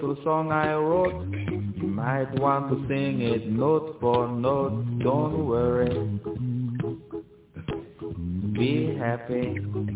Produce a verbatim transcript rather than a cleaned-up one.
beautiful song I wrote. You might want to sing it note for note. Don't worry. Be happy.